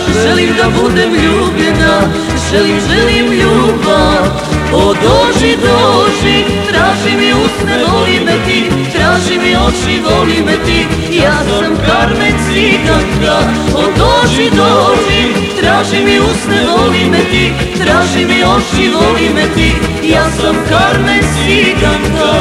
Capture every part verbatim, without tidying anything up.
želim da budem ljubljena, želim, želim ljubav. O dođi, dođi, traži mi usne, voli me ti, traži mi oči, voli me ti, ja sam Carmen ciganka. O dođi, dođi, traži mi usne, voli me ti, traži mi oči, voli me ti, ja sam Carmen ciganka.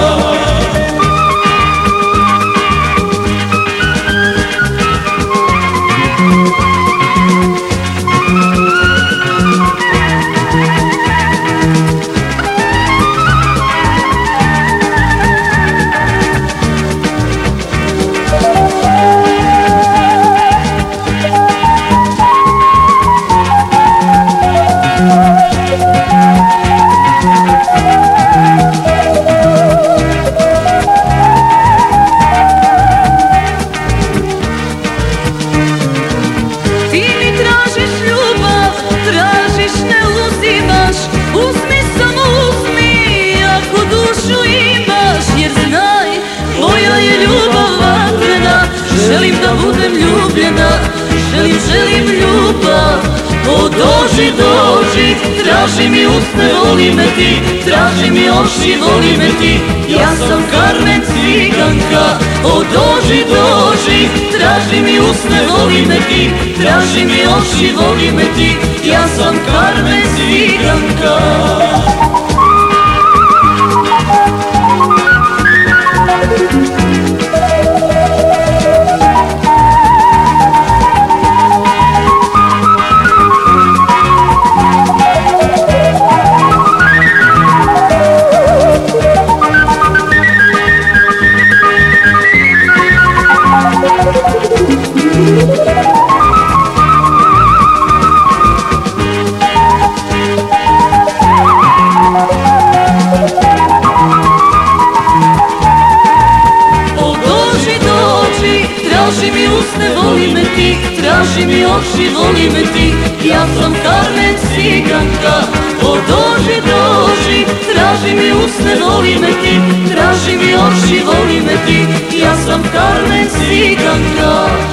Želim da budem ljubljena, želim, želim ljubav. O dođi, dođi, traži mi usne, voli me ti, traži mi oči, voli me ti, ja sam Carmen ciganka. O dođi, dođi, traži mi usne, voli me ti, traži mi oči, voli me ti, ja sam Carmen ciganka. Traži mi usne, voli me ti, traži mi oči, voli me ti, ja sam Carmen ciganka. O dođi, dođi, traži mi usne, voli me ti, traži mi oči, voli me ti, ja sam Carmen ciganka.